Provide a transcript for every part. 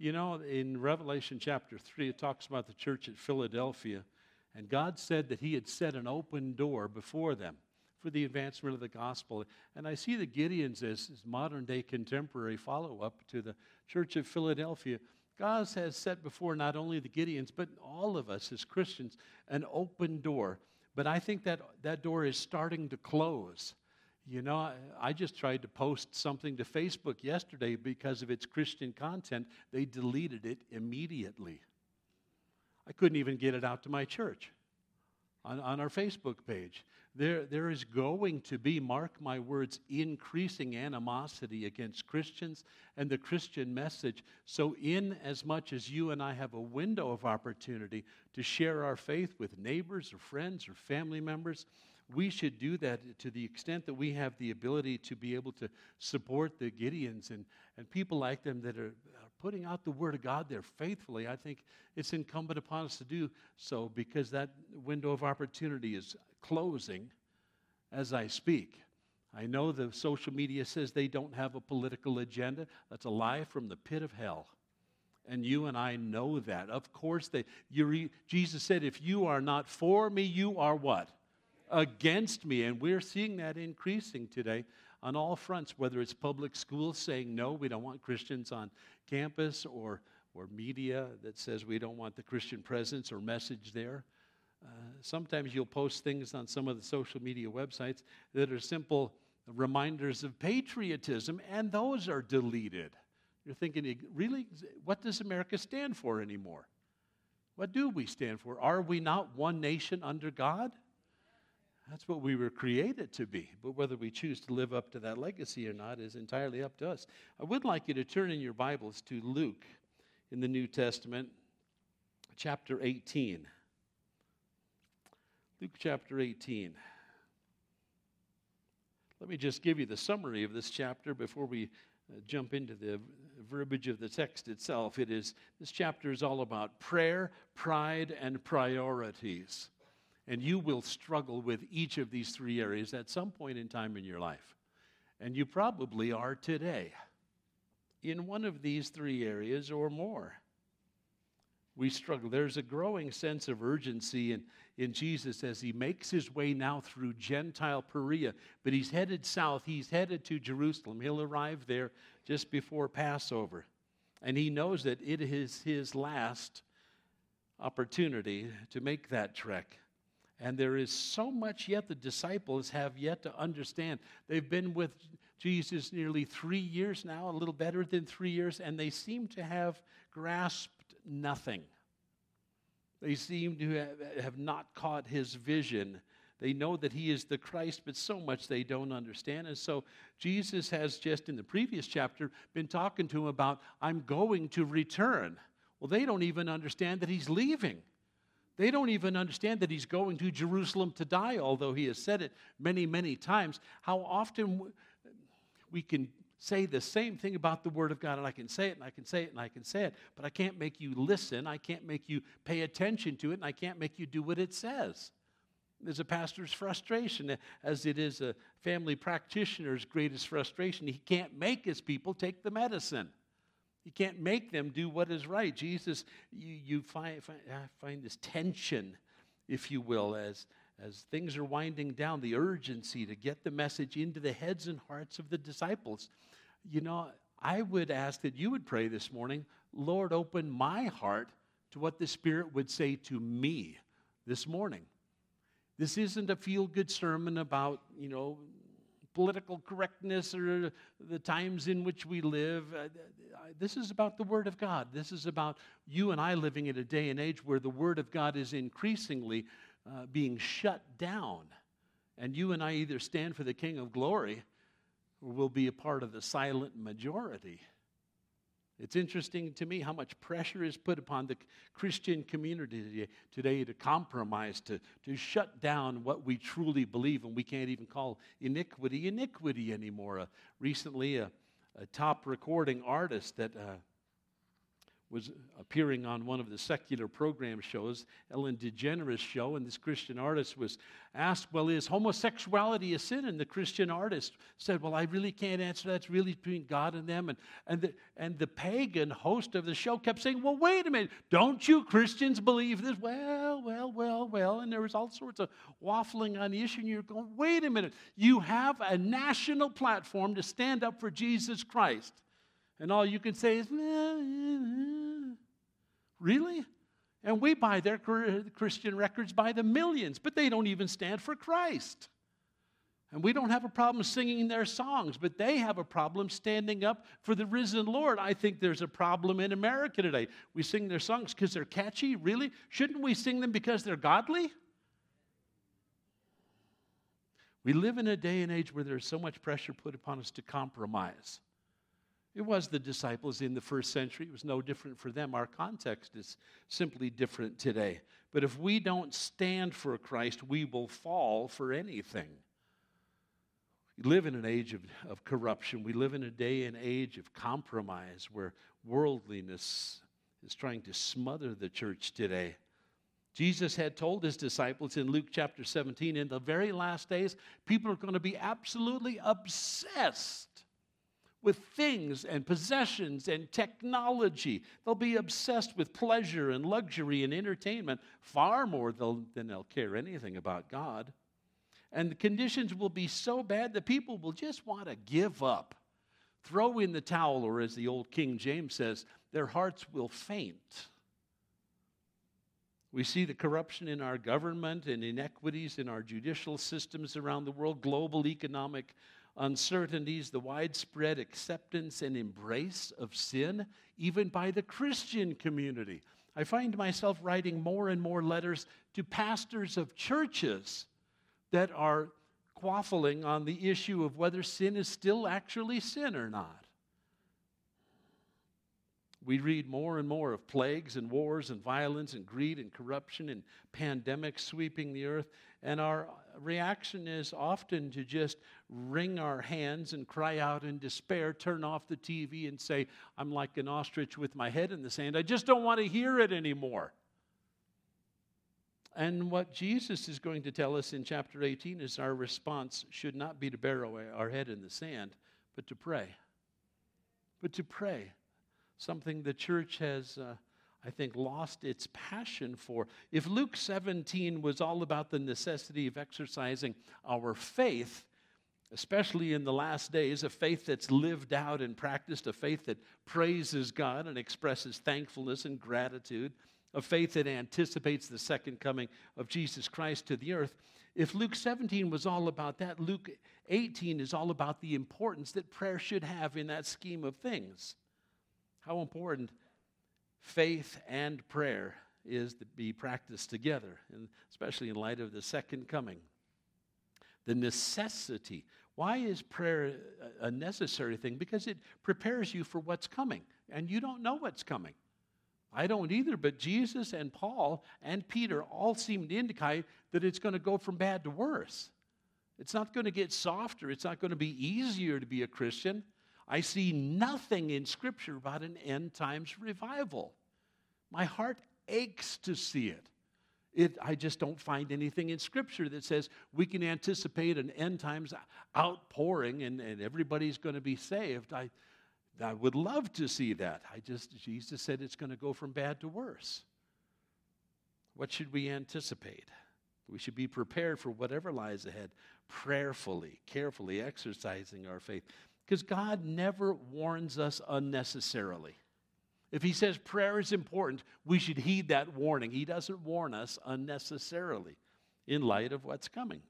You know, in Revelation chapter 3, it talks about the church at Philadelphia, and God said that he had set an open door before them for the advancement of the gospel. And I see the Gideons as modern-day contemporary follow-up to the church of Philadelphia. God has set before not only the Gideons, but all of us as Christians, an open door. But I think that door is starting to close. You know, I just tried to post something to Facebook yesterday because of its Christian content. They deleted it immediately. I couldn't even get it out to my church on our Facebook page. There is going to be, mark my words, increasing animosity against Christians and the Christian message. So in as much as you and I have a window of opportunity to share our faith with neighbors or friends or family members, we should do that to the extent that we have the ability to be able to support the Gideons and people like them that are putting out the Word of God there faithfully. I think it's incumbent upon us to do so because that window of opportunity is closing as I speak. I know the social media says they don't have a political agenda. That's a lie from the pit of hell. And you and I know that. Of course, Jesus said, if you are not for me, you are what? Against me. And we're seeing that increasing today on all fronts, whether it's public schools saying, no, we don't want Christians on campus, or media that says we don't want the Christian presence or message there. Sometimes you'll post things on some of the social media websites that are simple reminders of patriotism, and those are deleted. You're thinking, really, what does America stand for anymore? What do we stand for? Are we not one nation under God? That's what we were created to be. But whether we choose to live up to that legacy or not is entirely up to us. I would like you to turn in your Bibles to Luke in the New Testament, chapter 18. Luke chapter 18. Let me just give you the summary of this chapter before we jump into the verbiage of the text itself. This chapter is all about prayer, pride, and priorities. And you will struggle with each of these three areas at some point in time in your life. And you probably are today in one of these three areas or more. We struggle. There's a growing sense of urgency in Jesus as he makes his way now through Gentile Perea. But he's headed south. He's headed to Jerusalem. He'll arrive there just before Passover. And he knows that it is his last opportunity to make that trek. And there is so much yet the disciples have yet to understand. They've been with Jesus nearly 3 years now, a little better than 3 years, and they seem to have grasped nothing. They seem to have not caught his vision. They know that he is the Christ, but so much they don't understand. And so Jesus has just in the previous chapter been talking to them about, I'm going to return. Well, they don't even understand that he's leaving. They don't even understand that he's going to Jerusalem to die, although he has said it many, many times. How often we can say the same thing about the Word of God, and I can say it, and I can say it, and I can say it, but I can't make you listen, I can't make you pay attention to it, and I can't make you do what it says. There's a pastor's frustration, as it is a family practitioner's greatest frustration. He can't make his people take the medicine. You can't make them do what is right. Jesus, you find this tension, if you will, as things are winding down, the urgency to get the message into the heads and hearts of the disciples. You know, I would ask that you would pray this morning, Lord, open my heart to what the Spirit would say to me this morning. This isn't a feel-good sermon about, political correctness or the times in which we live. This is about the Word of God. This is about you and I living in a day and age where the Word of God is increasingly being shut down. And you and I either stand for the King of Glory or we'll be a part of the silent majority. It's interesting to me how much pressure is put upon the Christian community today to compromise, to shut down what we truly believe, and we can't even call iniquity anymore. Recently, a top recording artist that was appearing on one of the secular program shows, Ellen DeGeneres' show, and this Christian artist was asked, well, is homosexuality a sin? And the Christian artist said, well, I really can't answer that. It's really between God and them. And the pagan host of the show kept saying, well, wait a minute. Don't you Christians believe this? Well. And there was all sorts of waffling on the issue. And you're going, wait a minute. You have a national platform to stand up for Jesus Christ. And all you can say is, really? And we buy their Christian records by the millions, but they don't even stand for Christ. And we don't have a problem singing their songs, but they have a problem standing up for the risen Lord. I think there's a problem in America today. We sing their songs because they're catchy, really? Shouldn't we sing them because they're godly? We live in a day and age where there's so much pressure put upon us to compromise. It was the disciples in the first century. It was no different for them. Our context is simply different today. But if we don't stand for Christ, we will fall for anything. We live in an age of corruption. We live in a day and age of compromise where worldliness is trying to smother the church today. Jesus had told his disciples in Luke chapter 17, in the very last days, people are going to be absolutely obsessed with things and possessions and technology. They'll be obsessed with pleasure and luxury and entertainment far more than they'll care anything about God. And the conditions will be so bad that people will just want to give up, throw in the towel, or as the old King James says, their hearts will faint. We see the corruption in our government and inequities in our judicial systems around the world, global economic uncertainties, the widespread acceptance and embrace of sin, even by the Christian community. I find myself writing more and more letters to pastors of churches that are quaffling on the issue of whether sin is still actually sin or not. We read more and more of plagues and wars and violence and greed and corruption and pandemics sweeping the earth. And our reaction is often to just wring our hands and cry out in despair, turn off the TV and say, I'm like an ostrich with my head in the sand. I just don't want to hear it anymore. And what Jesus is going to tell us in chapter 18 is our response should not be to bury our head in the sand, but to pray. But to pray. Something the church has, I think, lost its passion for. If Luke 17 was all about the necessity of exercising our faith, especially in the last days, a faith that's lived out and practiced, a faith that praises God and expresses thankfulness and gratitude, a faith that anticipates the second coming of Jesus Christ to the earth. If Luke 17 was all about that, Luke 18 is all about the importance that prayer should have in that scheme of things. How important faith and prayer is to be practiced together, and especially in light of the second coming. The necessity. Why is prayer a necessary thing? Because it prepares you for what's coming, and you don't know what's coming. I don't either, but Jesus and Paul and Peter all seem to indicate that it's going to go from bad to worse. It's not going to get softer. It's not going to be easier to be a Christian. I see nothing in Scripture about an end times revival. My heart aches to see it. I just don't find anything in Scripture that says we can anticipate an end times outpouring and everybody's going to be saved. I would love to see that. Jesus said it's going to go from bad to worse. What should we anticipate? We should be prepared for whatever lies ahead, prayerfully, carefully exercising our faith. Because God never warns us unnecessarily. If he says prayer is important, we should heed that warning. He doesn't warn us unnecessarily in light of what's coming.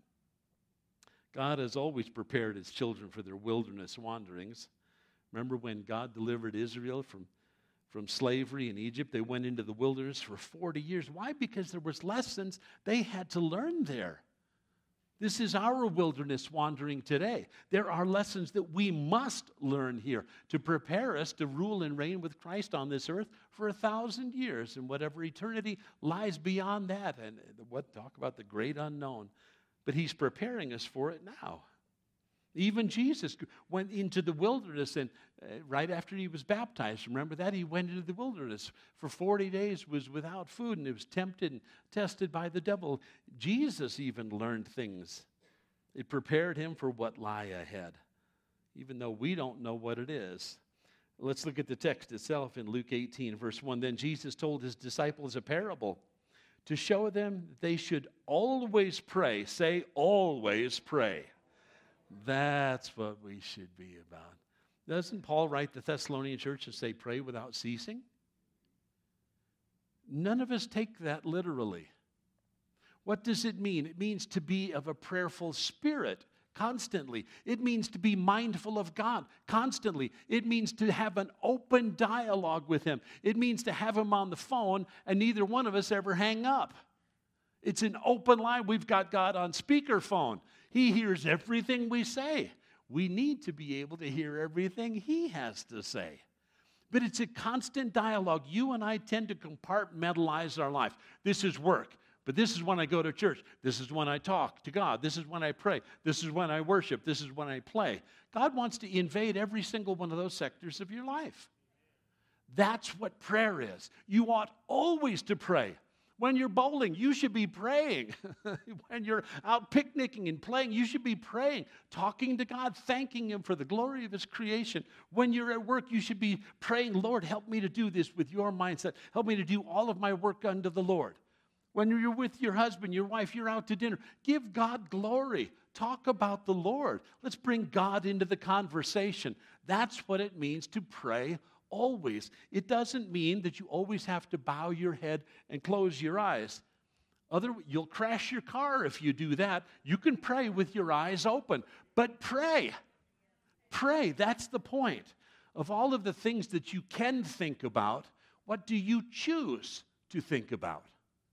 God has always prepared his children for their wilderness wanderings. Remember when God delivered Israel from slavery in Egypt? They went into the wilderness for 40 years. Why? Because there was lessons they had to learn there. This is our wilderness wandering today. There are lessons that we must learn here to prepare us to rule and reign with Christ on this earth for 1,000 years and whatever eternity lies beyond that. And talk about the great unknown. But he's preparing us for it now. Even Jesus went into the wilderness, and right after he was baptized, remember that? He went into the wilderness for 40 days, was without food, and he was tempted and tested by the devil. Jesus even learned things. It prepared him for what lie ahead, even though we don't know what it is. Let's look at the text itself in Luke 18, verse 1. Then Jesus told his disciples a parable to show them that they should always pray. Say, always pray. That's what we should be about. Doesn't Paul write the Thessalonian church and say, pray without ceasing? None of us take that literally. What does it mean? It means to be of a prayerful spirit constantly. It means to be mindful of God constantly. It means to have an open dialogue with Him. It means to have Him on the phone and neither one of us ever hang up. It's an open line. We've got God on speakerphone. He hears everything we say. We need to be able to hear everything He has to say. But it's a constant dialogue. You and I tend to compartmentalize our life. This is work. But this is when I go to church. This is when I talk to God. This is when I pray. This is when I worship. This is when I play. God wants to invade every single one of those sectors of your life. That's what prayer is. You ought always to pray. When you're bowling, you should be praying. When you're out picnicking and playing, you should be praying, talking to God, thanking Him for the glory of His creation. When you're at work, you should be praying, Lord, help me to do this with your mindset. Help me to do all of my work unto the Lord. When you're with your husband, your wife, you're out to dinner, give God glory. Talk about the Lord. Let's bring God into the conversation. That's what it means to pray always. It doesn't mean that you always have to bow your head and close your eyes. You'll crash your car if you do that. You can pray with your eyes open, but pray. Pray. That's the point. Of all of the things that you can think about, what do you choose to think about?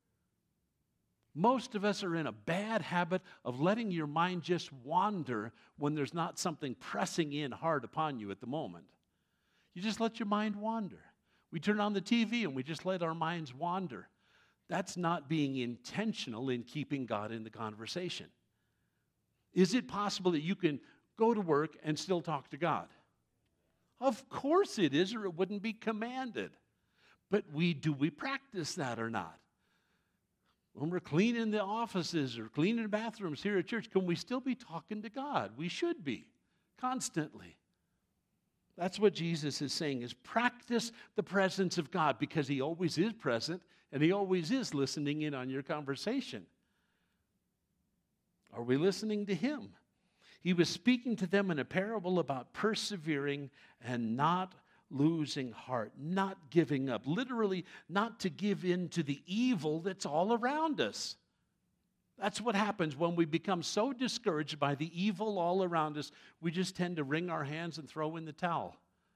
Most of us are in a bad habit of letting your mind just wander when there's not something pressing in hard upon you at the moment. You just let your mind wander. We turn on the TV and we just let our minds wander. That's not being intentional in keeping God in the conversation. Is it possible that you can go to work and still talk to God? Of course it is, or it wouldn't be commanded. But do we practice that or not? When we're cleaning the offices or cleaning the bathrooms here at church, can we still be talking to God? We should be, constantly. That's what Jesus is saying, is practice the presence of God, because He always is present and He always is listening in on your conversation. Are we listening to Him? He was speaking to them in a parable about persevering and not losing heart, not giving up. Literally, not to give in to the evil that's all around us. That's what happens when we become so discouraged by the evil all around us, we just tend to wring our hands and throw in the towel.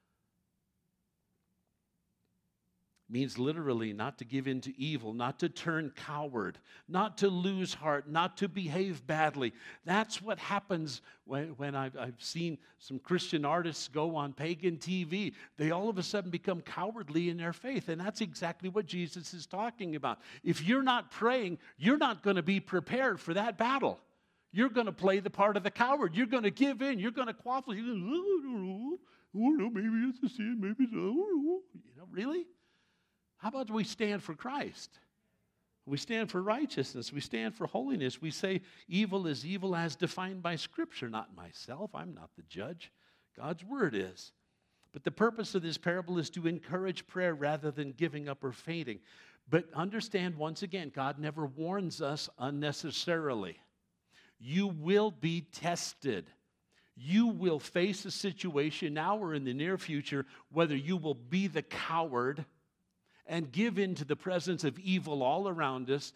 Means literally not to give in to evil, not to turn coward, not to lose heart, not to behave badly. That's what happens when I've seen some Christian artists go on pagan TV. They all of a sudden become cowardly in their faith, and that's exactly what Jesus is talking about. If you're not praying, you're not going to be prepared for that battle. You're going to play the part of the coward. You're going to give in. You're going to quaffle. You're going to, maybe it's a sin, maybe it's really? How about we stand for Christ? We stand for righteousness. We stand for holiness. We say evil is evil as defined by Scripture, not myself. I'm not the judge. God's word is. But the purpose of this parable is to encourage prayer rather than giving up or fainting. But understand, once again, God never warns us unnecessarily. You will be tested. You will face a situation now or in the near future, whether you will be the coward and give in to the presence of evil all around us,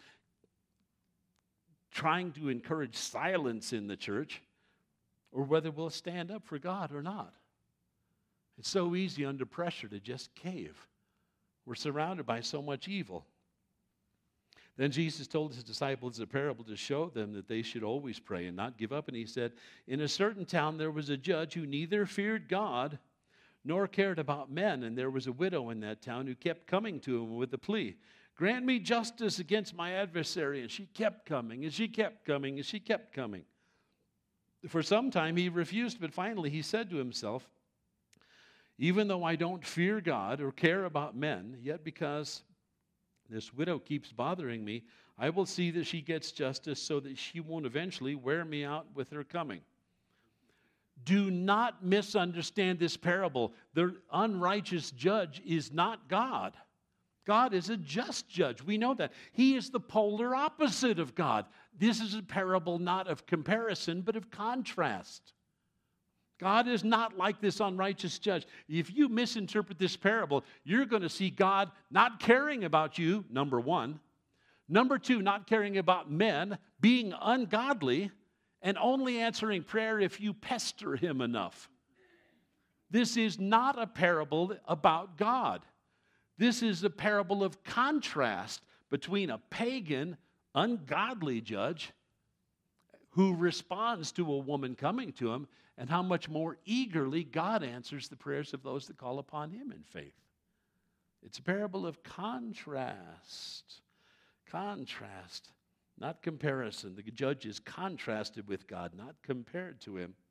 trying to encourage silence in the church, or whether we'll stand up for God or not. It's so easy under pressure to just cave. We're surrounded by so much evil. Then Jesus told His disciples a parable to show them that they should always pray and not give up. And He said, in a certain town there was a judge who neither feared God nor cared about men, and there was a widow in that town who kept coming to him with the plea, grant me justice against my adversary. And she kept coming, and she kept coming, and she kept coming. For some time he refused, but finally he said to himself, even though I don't fear God or care about men, yet because this widow keeps bothering me, I will see that she gets justice so that she won't eventually wear me out with her coming. Do not misunderstand this parable. The unrighteous judge is not God. God is a just judge. We know that. He is the polar opposite of God. This is a parable not of comparison, but of contrast. God is not like this unrighteous judge. If you misinterpret this parable, you're going to see God not caring about you, number one. Number two, not caring about men, being ungodly, and only answering prayer if you pester him enough. This is not a parable about God. This is a parable of contrast between a pagan, ungodly judge who responds to a woman coming to him, and how much more eagerly God answers the prayers of those that call upon him in faith. It's a parable of contrast. Contrast, not comparison. The judge is contrasted with God, not compared to him.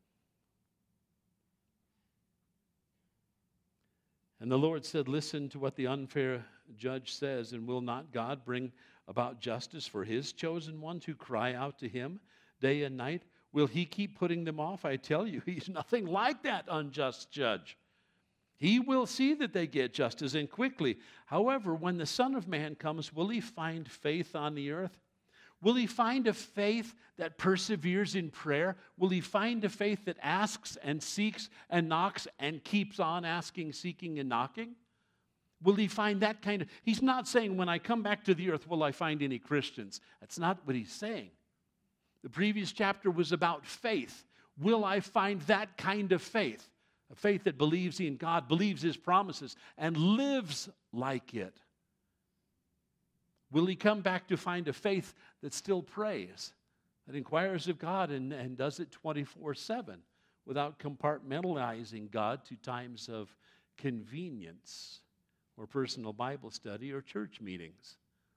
And the Lord said, listen to what the unfair judge says, and will not God bring about justice for his chosen ones who cry out to him day and night? Will he keep putting them off? I tell you, he's nothing like that unjust judge. He will see that they get justice, and quickly. However, when the Son of Man comes, will he find faith on the earth? Will he find a faith that perseveres in prayer? Will he find a faith that asks and seeks and knocks and keeps on asking, seeking, and knocking? Will he find that kind of... He's not saying, when I come back to the earth, will I find any Christians? That's not what he's saying. The previous chapter was about faith. Will I find that kind of faith? A faith that believes in God, believes his promises, and lives like it. Will he come back to find a faith that still prays, that inquires of God and does it 24/7 without compartmentalizing God to times of convenience or personal Bible study or church meetings?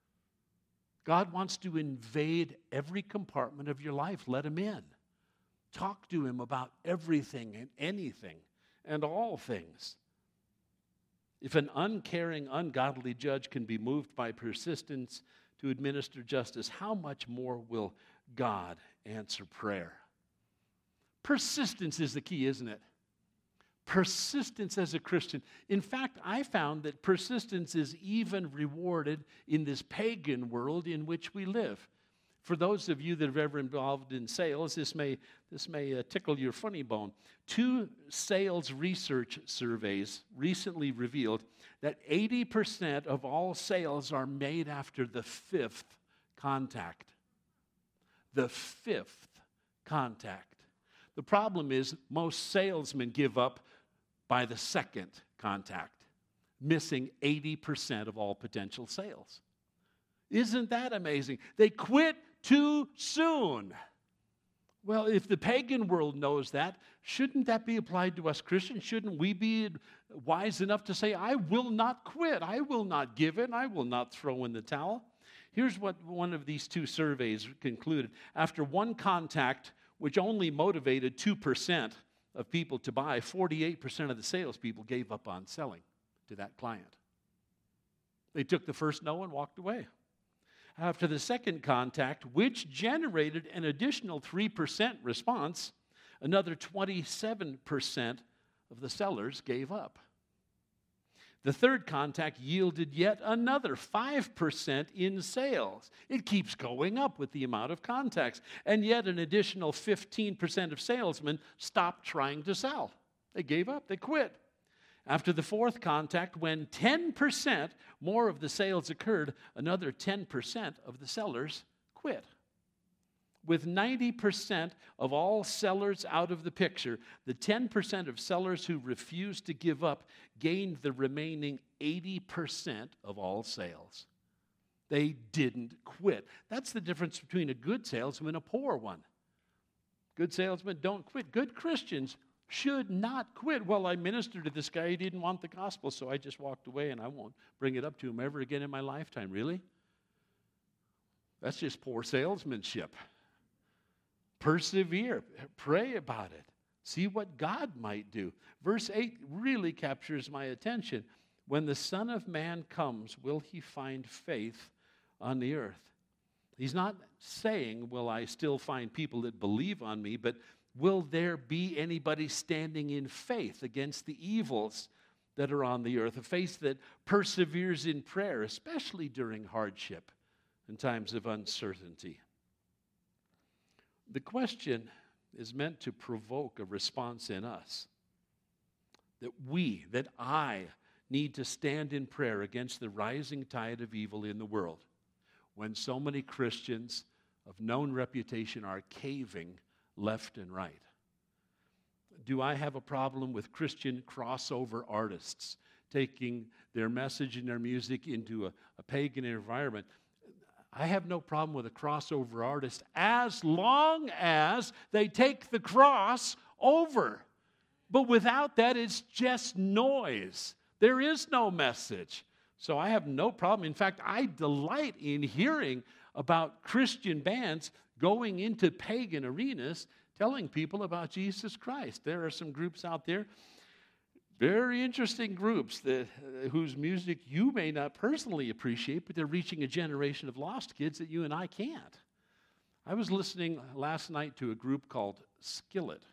God wants to invade every compartment of your life. Let him in. Talk to him about everything and anything and all things. If an uncaring, ungodly judge can be moved by persistence to administer justice, how much more will God answer prayer? Persistence is the key, isn't it? Persistence as a Christian. In fact, I found that persistence is even rewarded in this pagan world in which we live. For those of you that have ever involved in sales, this may tickle your funny bone. 2 sales research surveys recently revealed that 80% of all sales are made after the 5th contact. The 5th contact. The problem is most salesmen give up by the 2nd contact, missing 80% of all potential sales. Isn't that amazing? They quit too soon. Well, if the pagan world knows that, shouldn't that be applied to us Christians? Shouldn't we be wise enough to say, I will not quit, I will not give in, I will not throw in the towel? Here's what one of these 2 surveys concluded. After 1 contact, which only motivated 2% of people to buy, 48% of the salespeople gave up on selling to that client. They took the first no and walked away. After the 2nd contact, which generated an additional 3% response, another 27% of the sellers gave up. The 3rd contact yielded yet another 5% in sales. It keeps going up with the amount of contacts. And yet an additional 15% of salesmen stopped trying to sell. They gave up. They quit. After the 4th contact, when 10% more of the sales occurred, another 10% of the sellers quit. With 90% of all sellers out of the picture, the 10% of sellers who refused to give up gained the remaining 80% of all sales. They didn't quit. That's the difference between a good salesman and a poor one. Good salesmen don't quit. Good Christians should not quit. Well, I ministered to this guy, he didn't want the gospel, so I just walked away and I won't bring it up to him ever again in my lifetime. Really? That's just poor salesmanship. Persevere. Pray about it. See what God might do. Verse 8 really captures my attention. When the Son of Man comes, will he find faith on the earth? He's not saying, will I still find people that believe on me, but will there be anybody standing in faith against the evils that are on the earth? A faith that perseveres in prayer, especially during hardship and times of uncertainty. The question is meant to provoke a response in us. That I need to stand in prayer against the rising tide of evil in the world when so many Christians of known reputation are caving left and right. Do I have a problem with Christian crossover artists taking their message and their music into a pagan environment? I have no problem with a crossover artist as long as they take the cross over. But without that, it's just noise. There is no message. So I have no problem. In fact, I delight in hearing about Christian bands going into pagan arenas telling people about Jesus Christ. There are some groups out there, very interesting groups whose music you may not personally appreciate, but they're reaching a generation of lost kids that you and I can't. I was listening last night to a group called Skillet.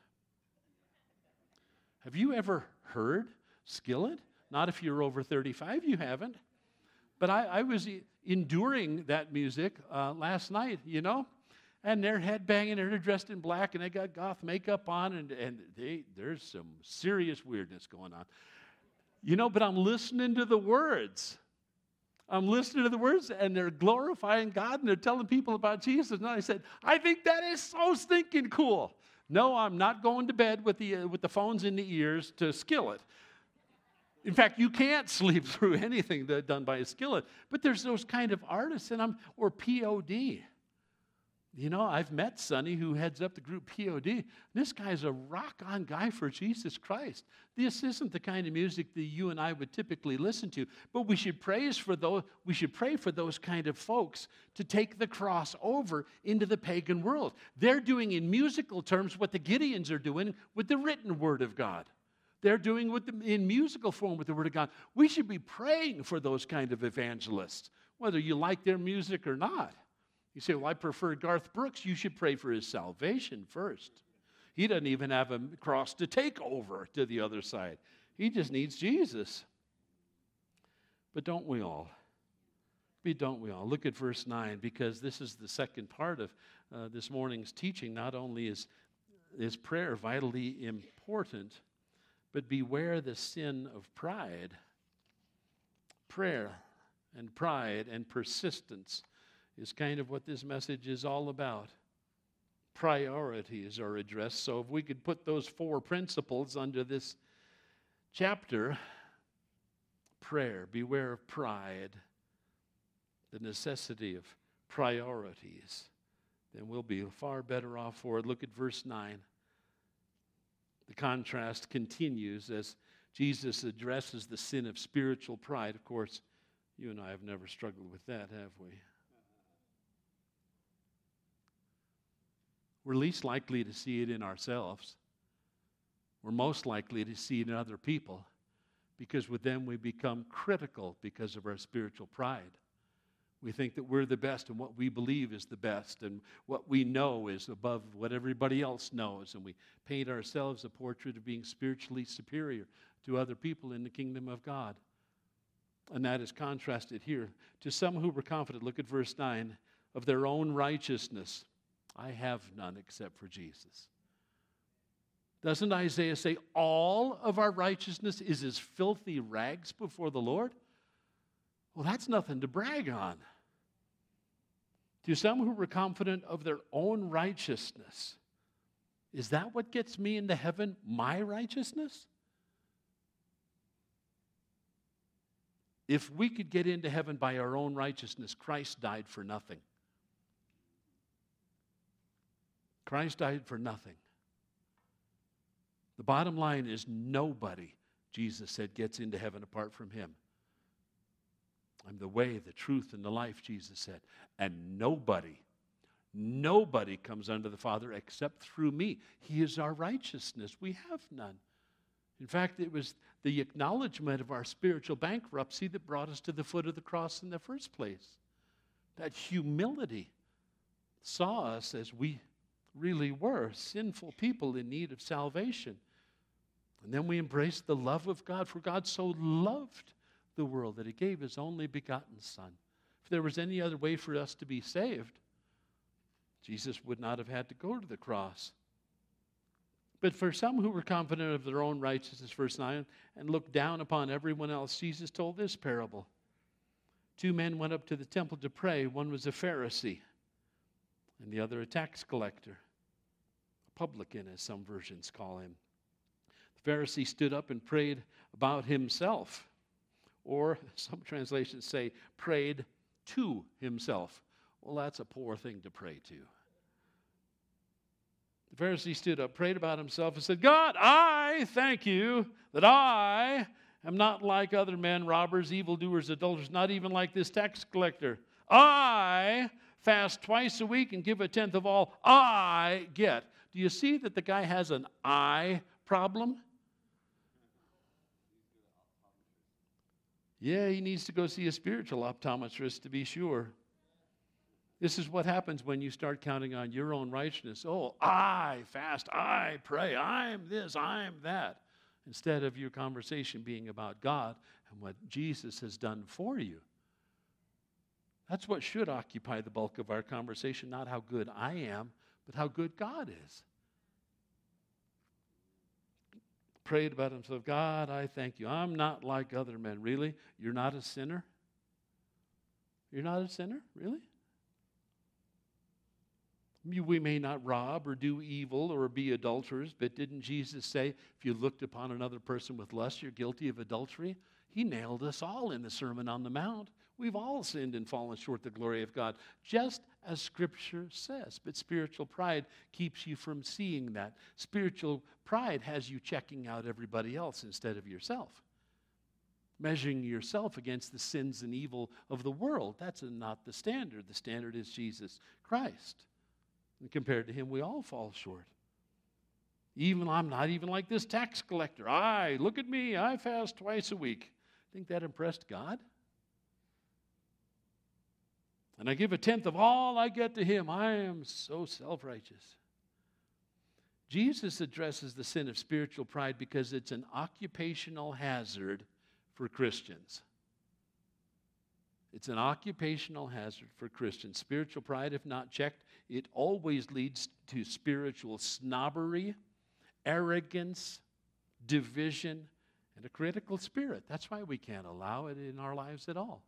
Have you ever heard Skillet? Not if you're over 35, you haven't. But I was enduring that music last night, and they're headbanging, and they're dressed in black, and they got goth makeup on, and there's some serious weirdness going on. But I'm listening to the words. And they're glorifying God, and they're telling people about Jesus. And I said, I think that is so stinking cool. No, I'm not going to bed with the phones in the ears to Skillet. In fact, you can't sleep through anything done by a Skillet. But there's those kind of artists, or POD. I've met Sonny, who heads up the group POD. This guy's a rock-on guy for Jesus Christ. This isn't the kind of music that you and I would typically listen to, but we should pray for those kind of folks to take the cross over into the pagan world. They're doing in musical terms what the Gideons are doing with the written Word of God. They're doing in musical form with the Word of God. We should be praying for those kind of evangelists, whether you like their music or not. You say, well, I prefer Garth Brooks. You should pray for his salvation first. He doesn't even have a cross to take over to the other side. He just needs Jesus. But don't we all? Don't we all? Look at verse 9, because this is the second part of this morning's teaching. Not only is prayer vitally important, but beware the sin of pride. Prayer and pride and persistence is kind of what this message is all about. Priorities are addressed. So if we could put those 4 principles under this chapter: prayer, beware of pride, the necessity of priorities, then we'll be far better off for it. Look at verse 9. The contrast continues as Jesus addresses the sin of spiritual pride. Of course, you and I have never struggled with that, have we? We're least likely to see it in ourselves. We're most likely to see it in other people, because with them we become critical because of our spiritual pride. We think that we're the best, and what we believe is the best, and what we know is above what everybody else knows, and we paint ourselves a portrait of being spiritually superior to other people in the kingdom of God. And that is contrasted here. To some who were confident, look at verse 9, of their own righteousness, I have none except for Jesus. Doesn't Isaiah say all of our righteousness is as filthy rags before the Lord? Well, that's nothing to brag on. To some who were confident of their own righteousness, is that what gets me into heaven, my righteousness? If we could get into heaven by our own righteousness, Christ died for nothing. Christ died for nothing. The bottom line is nobody, Jesus said, gets into heaven apart from him. I'm the way, the truth, and the life, Jesus said. And nobody Nobody comes unto the Father except through me. He is our righteousness. We have none. In fact, it was the acknowledgement of our spiritual bankruptcy that brought us to the foot of the cross in the first place. That humility saw us as we really were, sinful people in need of salvation. And then we embraced the love of God, for God so loved the world that he gave his only begotten Son. If there was any other way for us to be saved, Jesus would not have had to go to the cross. But for some who were confident of their own righteousness, verse 9, and looked down upon everyone else, Jesus told this parable. 2 men went up to the temple to pray. One was a Pharisee, and the other a tax collector, a publican, as some versions call him. The Pharisee stood up and prayed about himself, or some translations say prayed to himself. Well, that's a poor thing to pray to. The Pharisee stood up, prayed about himself, and said, God, I thank you that I am not like other men, robbers, evildoers, adulterers, not even like this tax collector. I fast twice a week and give a tenth of all I get. Do you see that the guy has an I problem? Yeah, he needs to go see a spiritual optometrist to be sure. This is what happens when you start counting on your own righteousness. Oh, I fast, I pray, I'm this, I'm that. Instead of your conversation being about God and what Jesus has done for you. That's what should occupy the bulk of our conversation, not how good I am, but how good God is. Prayed about himself, God, I thank you. I'm not like other men. Really? You're not a sinner? You're not a sinner? Really? We may not rob or do evil or be adulterers, but didn't Jesus say, if you looked upon another person with lust, you're guilty of adultery? He nailed us all in the Sermon on the Mount. We've all sinned and fallen short of the glory of God, just as Scripture says. But spiritual pride keeps you from seeing that. Spiritual pride has you checking out everybody else instead of yourself. Measuring yourself against the sins and evil of the world. That's not the standard. The standard is Jesus Christ. And compared to him, we all fall short. I'm not even like this tax collector. Look at me, I fast twice a week. Think that impressed God? And I give a tenth of all I get to him. I am so self-righteous. Jesus addresses the sin of spiritual pride because it's an occupational hazard for Christians. It's an occupational hazard for Christians. Spiritual pride, if not checked, it always leads to spiritual snobbery, arrogance, division, and a critical spirit. That's why we can't allow it in our lives at all.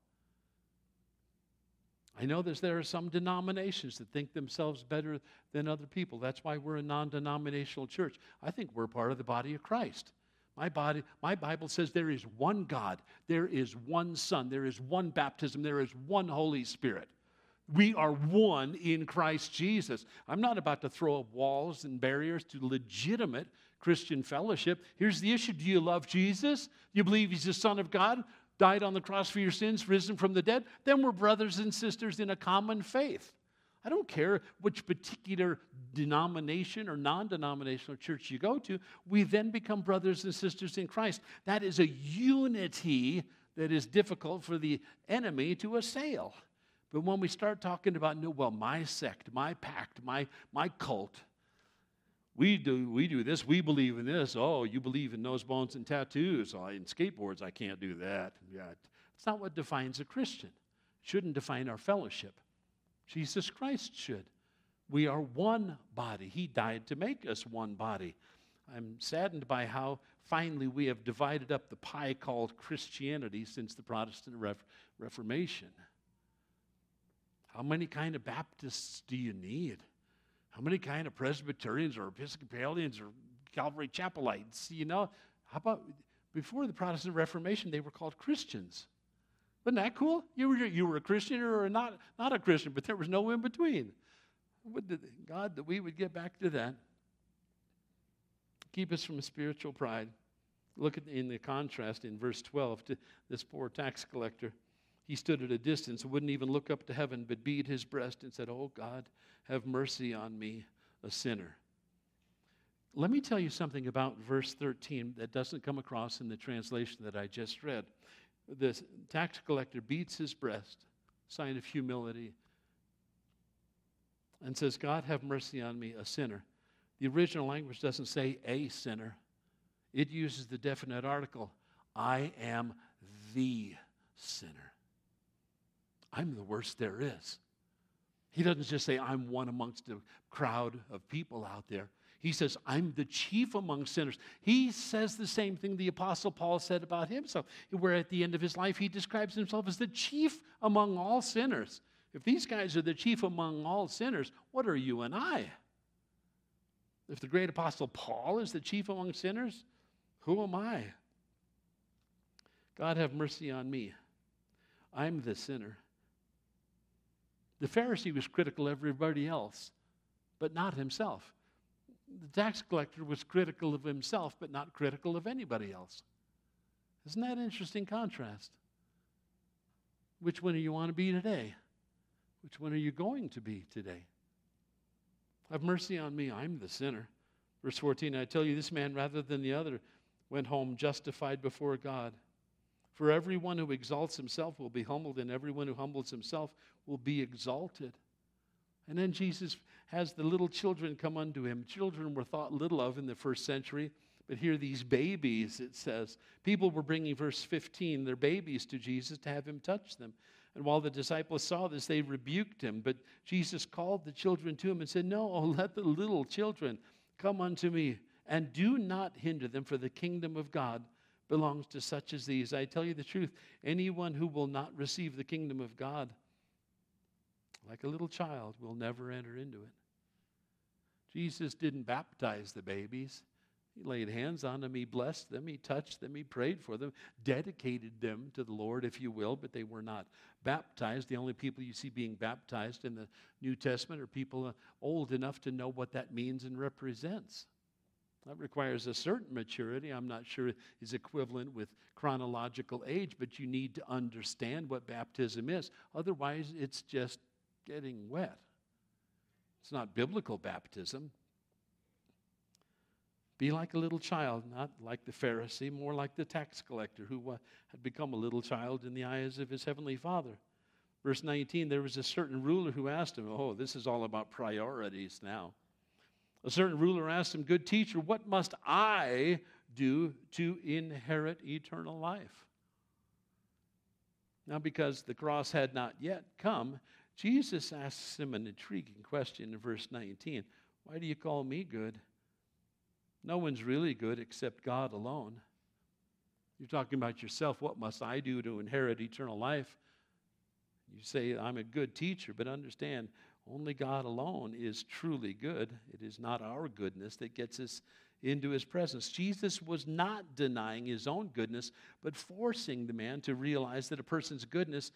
I know there are some denominations that think themselves better than other people. That's why we're a non-denominational church. I think we're part of the body of Christ. My Bible says there is one God, there is one Son, there is one baptism, there is one Holy Spirit. We are one in Christ Jesus. I'm not about to throw up walls and barriers to legitimate Christian fellowship. Here's the issue. Do you love Jesus? Do you believe he's the Son of God, died on the cross for your sins, risen from the dead? Then we're brothers and sisters in a common faith. I don't care which particular denomination or non-denominational church you go to. We then become brothers and sisters in Christ. That is a unity that is difficult for the enemy to assail. But when we start talking about, my sect, my pact, my cult, we do this, we believe in this. Oh, you believe in nose bones and tattoos. Oh, in skateboards, I can't do that. Yeah, it's not what defines a Christian. It shouldn't define our fellowship. Jesus Christ should. We are one body. He died to make us one body. I'm saddened by how finally we have divided up the pie called Christianity since the Protestant Reformation. How many kind of Baptists do you need? How many kind of Presbyterians or Episcopalians or Calvary Chapelites? How about before the Protestant Reformation, they were called Christians. Wasn't that cool? You were a Christian or not a Christian, but there was no in between. God, that we would get back to that. Keep us from spiritual pride. Look in the contrast in verse 12 to this poor tax collector. He stood at a distance, wouldn't even look up to heaven, but beat his breast and said, "Oh God, have mercy on me, a sinner." Let me tell you something about verse 13 that doesn't come across in the translation that I just read. The tax collector beats his breast, sign of humility, and says, "God, have mercy on me, a sinner." The original language doesn't say a sinner. It uses the definite article. I am the sinner. I'm the worst there is. He doesn't just say, I'm one amongst a crowd of people out there. He says, I'm the chief among sinners. He says the same thing the Apostle Paul said about himself, where at the end of his life he describes himself as the chief among all sinners. If these guys are the chief among all sinners, what are you and I? If the great Apostle Paul is the chief among sinners, who am I? God, have mercy on me. I'm the sinner. The Pharisee was critical of everybody else, but not himself. The tax collector was critical of himself, but not critical of anybody else. Isn't that an interesting contrast? Which one do you want to be today? Which one are you going to be today? Have mercy on me, I'm the sinner. Verse 14, I tell you, this man, rather than the other, went home justified before God. For everyone who exalts himself will be humbled, and everyone who humbles himself will be exalted. And then Jesus has the little children come unto him. Children were thought little of in the first century, but here these babies, it says. People were bringing, verse 15, their babies to Jesus to have him touch them. And while the disciples saw this, they rebuked him. But Jesus called the children to him and said, No, let the little children come unto me, and do not hinder them, for the kingdom of God belongs to such as these. I tell you the truth, anyone who will not receive the kingdom of God like a little child will never enter into it. Jesus didn't baptize the babies. He laid hands on them, he blessed them, he touched them, he prayed for them, dedicated them to the Lord, if you will, but they were not baptized. The only people you see being baptized in the New Testament are people old enough to know what that means and represents. That requires a certain maturity. I'm not sure is equivalent with chronological age, but you need to understand what baptism is. Otherwise, it's just getting wet. It's not biblical baptism. Be like a little child, not like the Pharisee, more like the tax collector who had become a little child in the eyes of his heavenly Father. Verse 19, there was a certain ruler who asked him, oh, this is all about priorities now. A certain ruler asked him, Good teacher, what must I do to inherit eternal life? Now, because the cross had not yet come, Jesus asks him an intriguing question in verse 19. Why do you call me good? No one's really good except God alone. You're talking about yourself. What must I do to inherit eternal life? You say, I'm a good teacher, but understand, only God alone is truly good. It is not our goodness that gets us into his presence. Jesus was not denying his own goodness, but forcing the man to realize that a person's goodness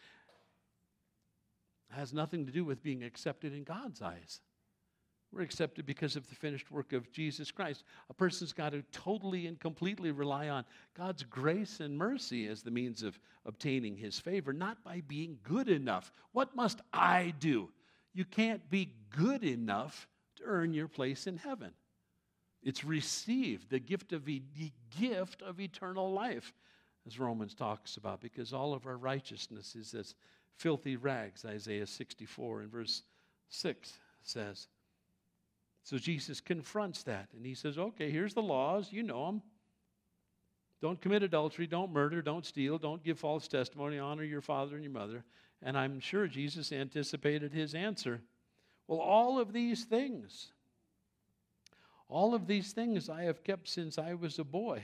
has nothing to do with being accepted in God's eyes. We're accepted because of the finished work of Jesus Christ. A person's got to totally and completely rely on God's grace and mercy as the means of obtaining his favor, not by being good enough. What must I do? You can't be good enough to earn your place in heaven. It's received, the gift of eternal life, as Romans talks about, because all of our righteousness is as filthy rags, Isaiah 64 and verse 6 says. So Jesus confronts that, and he says, okay, here's the laws, you know them. Don't commit adultery, don't murder, don't steal, don't give false testimony, honor your father and your mother. And I'm sure Jesus anticipated his answer. Well, all of these things I have kept since I was a boy.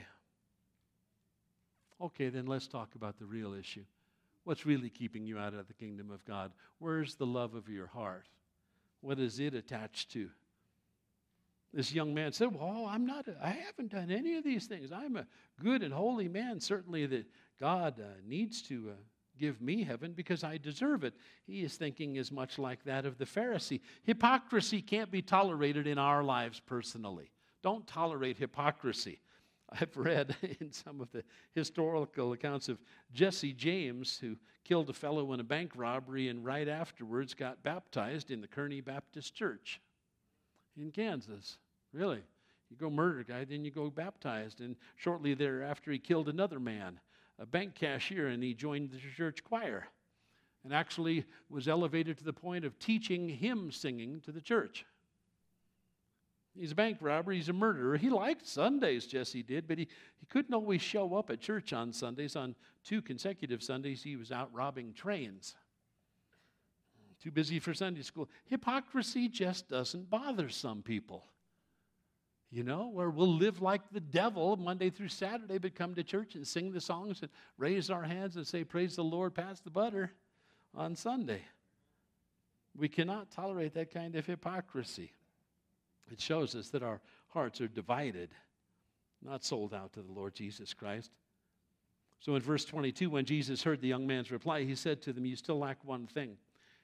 Okay, then let's talk about the real issue. What's really keeping you out of the kingdom of God? Where's the love of your heart? What is it attached to? This young man said, well, I haven't done any of these things. I'm a good and holy man. Certainly that God needs to give me heaven because I deserve it. He is thinking as much like that of the Pharisee. Hypocrisy can't be tolerated in our lives personally. Don't tolerate hypocrisy. I've read in some of the historical accounts of Jesse James, who killed a fellow in a bank robbery and right afterwards got baptized in the Kearney Baptist Church in Kansas. Really. You go murder a guy, then you go baptized. And shortly thereafter, he killed another man, a bank cashier, and he joined the church choir and actually was elevated to the point of teaching hymn singing to the church. He's a bank robber. He's a murderer. He liked Sundays, Jesse did, but he couldn't always show up at church on Sundays. On 2 consecutive Sundays, he was out robbing trains. Too busy for Sunday school. Hypocrisy just doesn't bother some people. You know, where we'll live like the devil Monday through Saturday, but come to church and sing the songs and raise our hands and say, praise the Lord, pass the butter on Sunday. We cannot tolerate that kind of hypocrisy. It shows us that our hearts are divided, not sold out to the Lord Jesus Christ. So in verse 22, when Jesus heard the young man's reply, he said to them, you still lack one thing.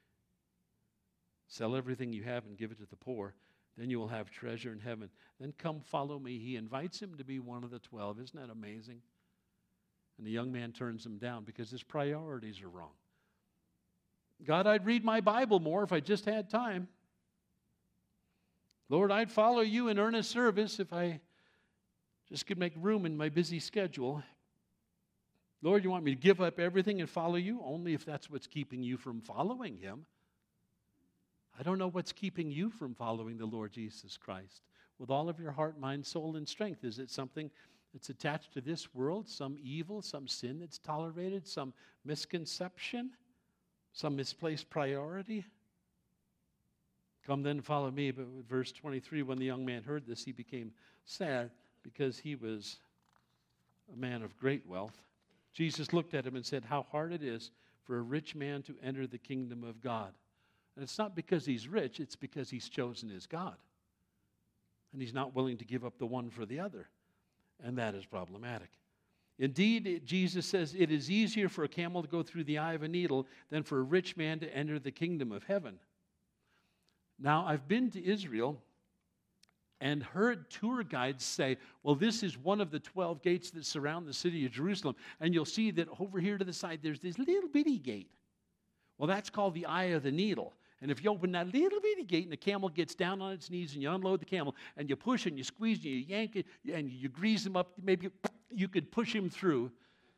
Sell everything you have and give it to the poor. Then you will have treasure in heaven. Then come follow me. He invites him to be one of the 12. Isn't that amazing? And the young man turns him down because his priorities are wrong. God, I'd read my Bible more if I just had time. Lord, I'd follow you in earnest service if I just could make room in my busy schedule. Lord, you want me to give up everything and follow you? Only if that's what's keeping you from following him. I don't know what's keeping you from following the Lord Jesus Christ with all of your heart, mind, soul, and strength. Is it something that's attached to this world, some evil, some sin that's tolerated, some misconception, some misplaced priority? Come then, follow me. But with verse 23, when the young man heard this, he became sad because he was a man of great wealth. Jesus looked at him and said, how hard it is for a rich man to enter the kingdom of God. And it's not because he's rich, it's because he's chosen his God. And he's not willing to give up the one for the other. And that is problematic. Indeed, Jesus says it is easier for a camel to go through the eye of a needle than for a rich man to enter the kingdom of heaven. Now, I've been to Israel and heard tour guides say, well, this is one of the 12 gates that surround the city of Jerusalem. And you'll see that over here to the side, there's this little bitty gate. Well, that's called the eye of the needle. And if you open that little bitty gate and the camel gets down on its knees and you unload the camel and you push and you squeeze and you yank it and you grease him up, maybe you could push him through.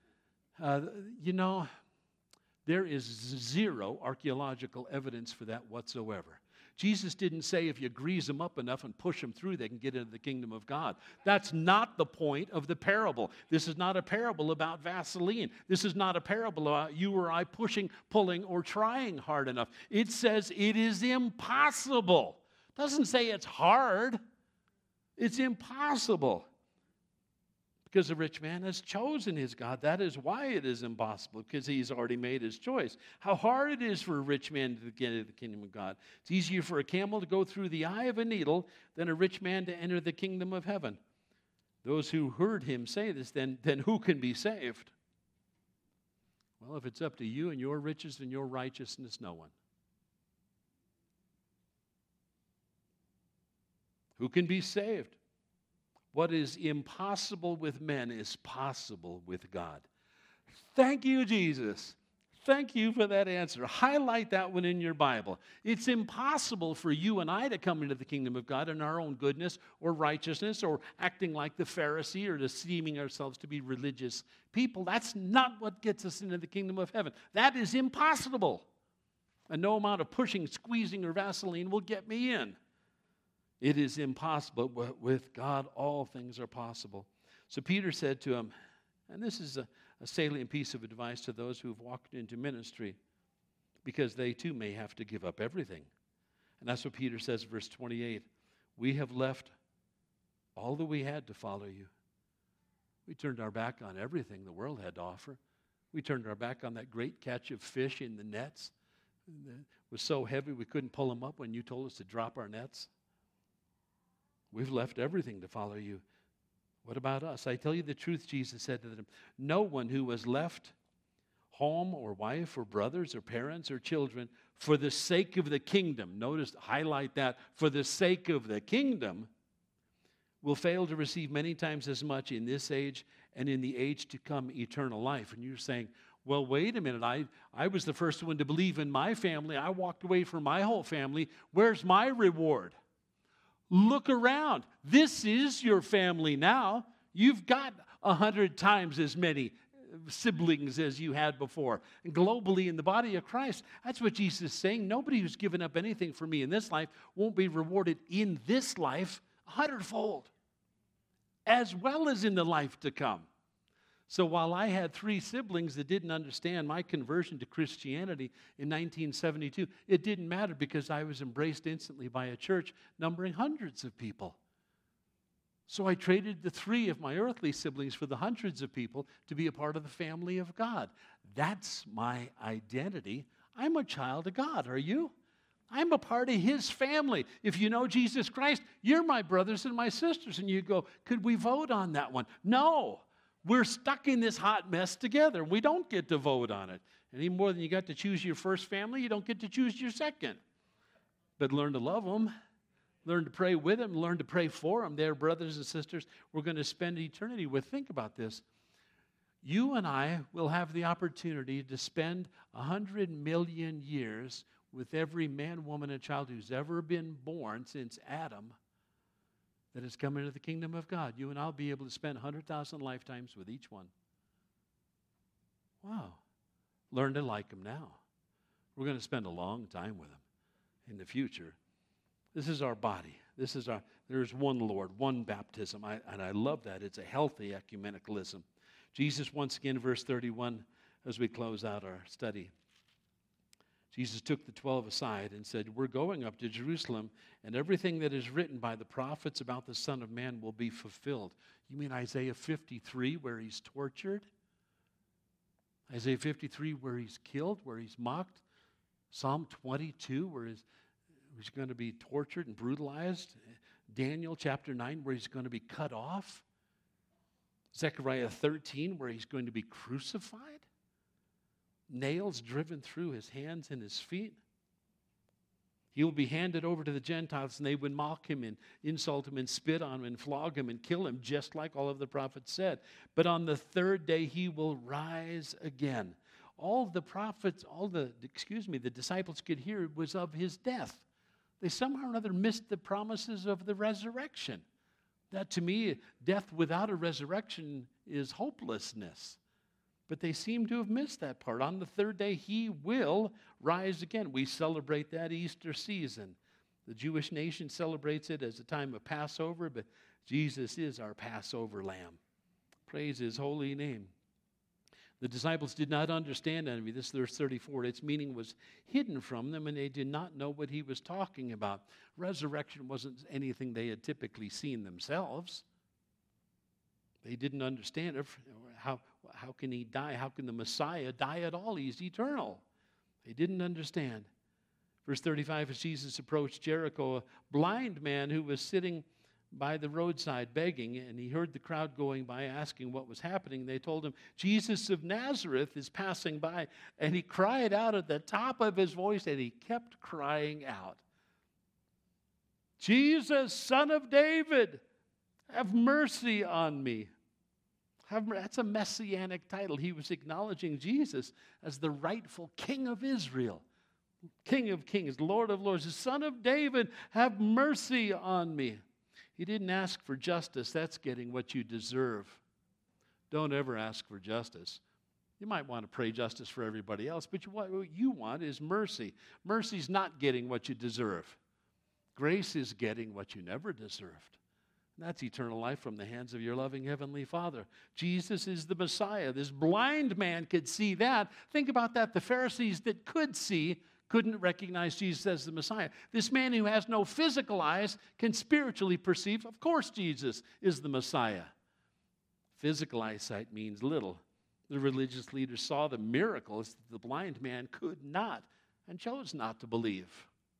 There is zero archaeological evidence for that whatsoever. Jesus didn't say if you grease them up enough and push them through, they can get into the kingdom of God. That's not the point of the parable. This is not a parable about Vaseline. This is not a parable about you or I pushing, pulling, or trying hard enough. It says it is impossible. It doesn't say it's hard. It's impossible. Because the rich man has chosen his God. That is why it is impossible, because he's already made his choice. How hard it is for a rich man to get into the kingdom of God. It's easier for a camel to go through the eye of a needle than a rich man to enter the kingdom of heaven. Those who heard him say this, then who can be saved? Well, if it's up to you and your riches and your righteousness, no one. Who can be saved? What is impossible with men is possible with God. Thank you, Jesus. Thank you for that answer. Highlight that one in your Bible. It's impossible for you and I to come into the kingdom of God in our own goodness or righteousness or acting like the Pharisee or esteeming ourselves to be religious people. That's not what gets us into the kingdom of heaven. That is impossible. And no amount of pushing, squeezing, or Vaseline will get me in. It is impossible, but with God all things are possible. So Peter said to him, and this is a salient piece of advice to those who have walked into ministry, because they too may have to give up everything. And that's what Peter says, verse 28. We have left all that we had to follow you. We turned our back on everything the world had to offer. We turned our back on that great catch of fish in the nets. It was so heavy we couldn't pull them up when you told us to drop our nets. We've left everything to follow you. What about us? I tell you the truth, Jesus said to them. No one who has left home or wife or brothers or parents or children for the sake of the kingdom, notice, highlight that, for the sake of the kingdom, will fail to receive many times as much in this age and in the age to come eternal life. And you're saying, well, wait a minute. I was the first one to believe in my family. I walked away from my whole family. Where's my reward? Look around. This is your family now. You've got 100 times as many siblings as you had before. And globally in the body of Christ, that's what Jesus is saying. Nobody who's given up anything for me in this life won't be rewarded in this life 100-fold, as well as in the life to come. So while I had 3 siblings that didn't understand my conversion to Christianity in 1972, it didn't matter because I was embraced instantly by a church numbering hundreds of people. So I traded the 3 of my earthly siblings for the hundreds of people to be a part of the family of God. That's my identity. I'm a child of God. Are you? I'm a part of His family. If you know Jesus Christ, you're my brothers and my sisters. And you go, could we vote on that one? No. We're stuck in this hot mess together. We don't get to vote on it. Any more than you got to choose your first family, you don't get to choose your second. But learn to love them. Learn to pray with them. Learn to pray for them. They're brothers and sisters we're going to spend eternity with. Think about this. You and I will have the opportunity to spend 100 million years with every man, woman, and child who's ever been born since Adam that has come into the kingdom of God. You and I'll be able to spend 100,000 lifetimes with each one. Wow. Learn to like them now. We're going to spend a long time with them in the future. This is our body. There's one Lord, one baptism. And I love that. It's a healthy ecumenicalism. Jesus, once again, verse 31, as we close out our study. Jesus took the 12 aside and said, we're going up to Jerusalem, and everything that is written by the prophets about the Son of Man will be fulfilled. You mean Isaiah 53, where he's tortured? Isaiah 53, where he's killed, where he's mocked? Psalm 22, where he's going to be tortured and brutalized? Daniel chapter 9, where he's going to be cut off? Zechariah 13, where he's going to be crucified? Nails driven through his hands and his feet. He will be handed over to the Gentiles, and they would mock him and insult him and spit on him and flog him and kill him, just like all of the prophets said. But on the 3rd day he will rise again. All the prophets, the disciples could hear was of his death. They somehow or another missed the promises of the resurrection. That, to me, death without a resurrection is hopelessness. But they seem to have missed that part. On the 3rd day, he will rise again. We celebrate that Easter season. The Jewish nation celebrates it as a time of Passover, but Jesus is our Passover lamb. Praise his holy name. The disciples did not understand envy. This is verse 34. Its meaning was hidden from them, and they did not know what he was talking about. Resurrection wasn't anything they had typically seen themselves. They didn't understand it. How can he die? How can the Messiah die at all? He's eternal. They didn't understand. Verse 35, as Jesus approached Jericho, a blind man who was sitting by the roadside begging, and he heard the crowd going by asking what was happening. They told him, Jesus of Nazareth is passing by. And he cried out at the top of his voice, and he kept crying out, Jesus, Son of David, have mercy on me. That's a messianic title. He was acknowledging Jesus as the rightful King of Israel, King of kings, Lord of lords, the Son of David, have mercy on me. He didn't ask for justice. That's getting what you deserve. Don't ever ask for justice. You might want to pray justice for everybody else, but what you want is mercy. Mercy's not getting what you deserve. Grace is getting what you never deserved. That's eternal life from the hands of your loving Heavenly Father. Jesus is the Messiah. This blind man could see that. Think about that. The Pharisees that could see couldn't recognize Jesus as the Messiah. This man who has no physical eyes can spiritually perceive, of course, Jesus is the Messiah. Physical eyesight means little. The religious leaders saw the miracles that the blind man could not and chose not to believe.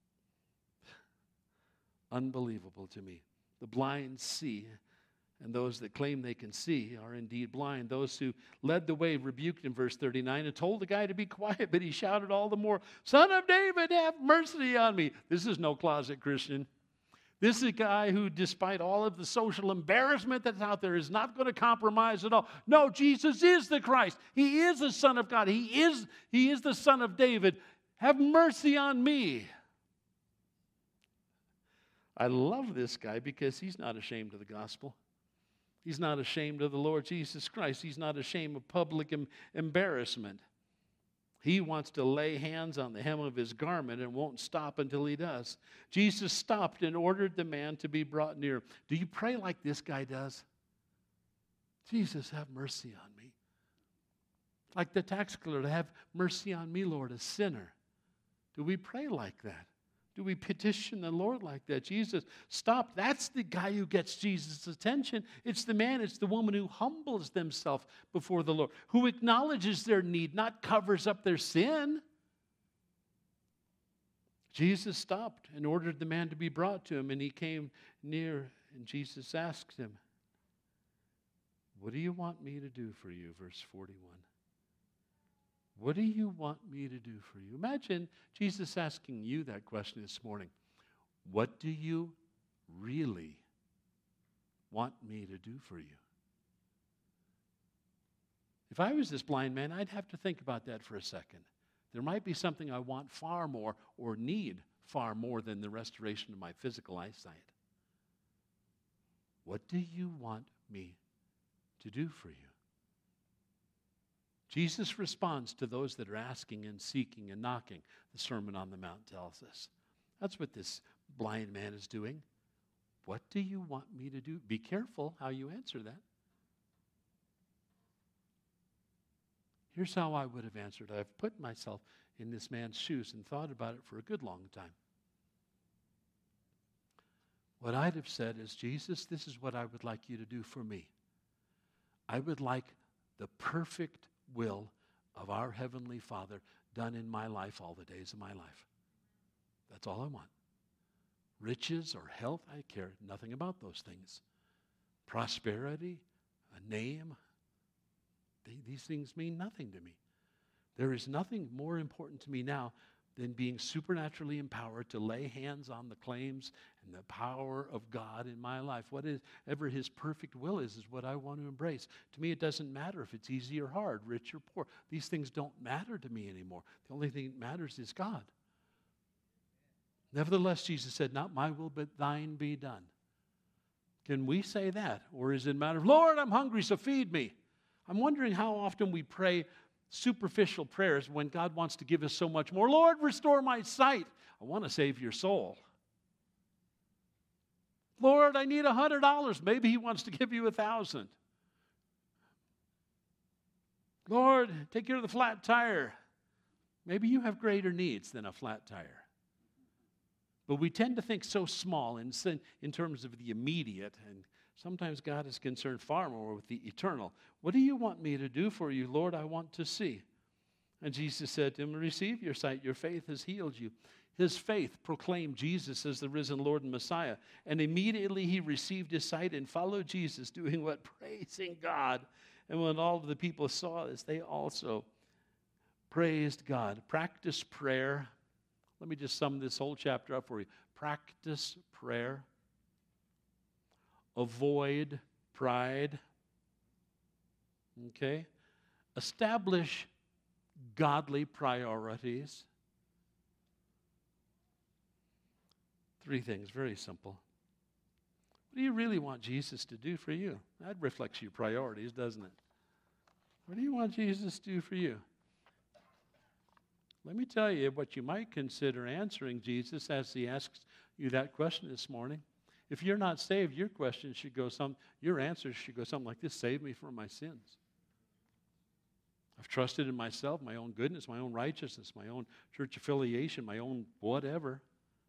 Unbelievable to me. The blind see, and those that claim they can see are indeed blind. Those who led the way rebuked in verse 39 and told the guy to be quiet, but he shouted all the more, Son of David, have mercy on me. This is no closet Christian. This is a guy who, despite all of the social embarrassment that's out there, is not going to compromise at all. No, Jesus is the Christ. He is the Son of God. He is the Son of David. Have mercy on me. I love this guy because he's not ashamed of the gospel. He's not ashamed of the Lord Jesus Christ. He's not ashamed of public embarrassment. He wants to lay hands on the hem of his garment and won't stop until he does. Jesus stopped and ordered the man to be brought near. Do you pray like this guy does? Jesus, have mercy on me. Like the tax collector, have mercy on me, Lord, a sinner. Do we pray like that? Do we petition the Lord like that? Jesus, stop. That's the guy who gets Jesus' attention. It's the man, it's the woman who humbles themselves before the Lord, who acknowledges their need, not covers up their sin. Jesus stopped and ordered the man to be brought to him, and he came near, and Jesus asked him, "What do you want me to do for you?" Verse 41. What do you want me to do for you? Imagine Jesus asking you that question this morning. What do you really want me to do for you? If I was this blind man, I'd have to think about that for a second. There might be something I want far more or need far more than the restoration of my physical eyesight. What do you want me to do for you? Jesus responds to those that are asking and seeking and knocking, the Sermon on the Mount tells us. That's what this blind man is doing. What do you want me to do? Be careful how you answer that. Here's how I would have answered. I've put myself in this man's shoes and thought about it for a good long time. What I'd have said is, Jesus, this is what I would like you to do for me. I would like the perfect will of our Heavenly Father done in my life all the days of my life. That's all I want. Riches or health, I care nothing about those things. Prosperity, a name, these things mean nothing to me. There is nothing more important to me now than being supernaturally empowered to lay hands on the claims and the power of God in my life. Whatever His perfect will is what I want to embrace. To me, it doesn't matter if it's easy or hard, rich or poor. These things don't matter to me anymore. The only thing that matters is God. Nevertheless, Jesus said, not my will, but thine be done. Can we say that? Or is it a matter of, Lord, I'm hungry, so feed me? I'm wondering how often we pray superficial prayers when God wants to give us so much more. Lord, restore my sight. I want to save your soul. Lord, I need $100. Maybe He wants to give you 1,000. Lord, take care of the flat tire. Maybe you have greater needs than a flat tire. But we tend to think so small in terms of the immediate, and sometimes God is concerned far more with the eternal. What do you want me to do for you, Lord? I want to see. And Jesus said to him, receive your sight. Your faith has healed you. His faith proclaimed Jesus as the risen Lord and Messiah. And immediately he received his sight and followed Jesus, doing what? Praising God. And when all of the people saw this, they also praised God. Practice prayer. Let me just sum this whole chapter up for you. Practice prayer. Avoid pride. Okay? Establish godly priorities. 3 things, very simple. What do you really want Jesus to do for you? That reflects your priorities, doesn't it? What do you want Jesus to do for you? Let me tell you what you might consider answering Jesus as he asks you that question this morning. If you're not saved, your answer should go something like this: save me from my sins. I've trusted in myself, my own goodness, my own righteousness, my own church affiliation, my own whatever.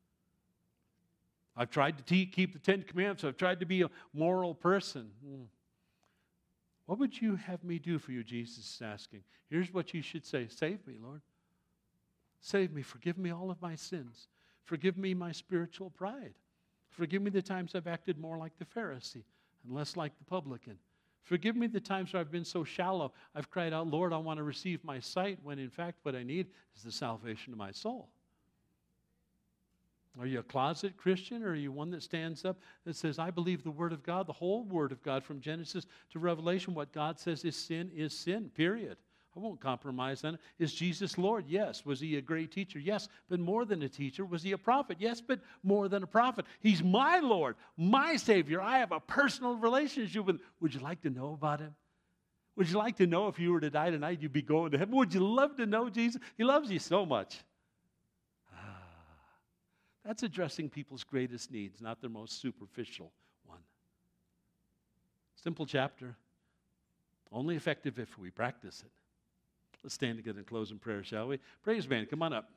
I've tried to keep the 10 Commandments. I've tried to be a moral person. What would you have me do for you, Jesus is asking. Here's what you should say. Save me, Lord. Save me. Forgive me all of my sins. Forgive me my spiritual pride. Forgive me the times I've acted more like the Pharisee and less like the publican. Forgive me the times where I've been so shallow. I've cried out, Lord, I want to receive my sight, when in fact what I need is the salvation of my soul. Are you a closet Christian, or are you one that stands up and says, I believe the Word of God, the whole Word of God from Genesis to Revelation, what God says is sin, period. I won't compromise on it. Is Jesus Lord? Yes. Was he a great teacher? Yes, but more than a teacher. Was he a prophet? Yes, but more than a prophet. He's my Lord, my Savior. I have a personal relationship with him. Would you like to know about him? Would you like to know if you were to die tonight, you'd be going to heaven? Would you love to know Jesus? He loves you so much. That's addressing people's greatest needs, not their most superficial one. Simple chapter. Only effective if we practice it. Let's stand together and close in prayer, shall we? Praise band, come on up.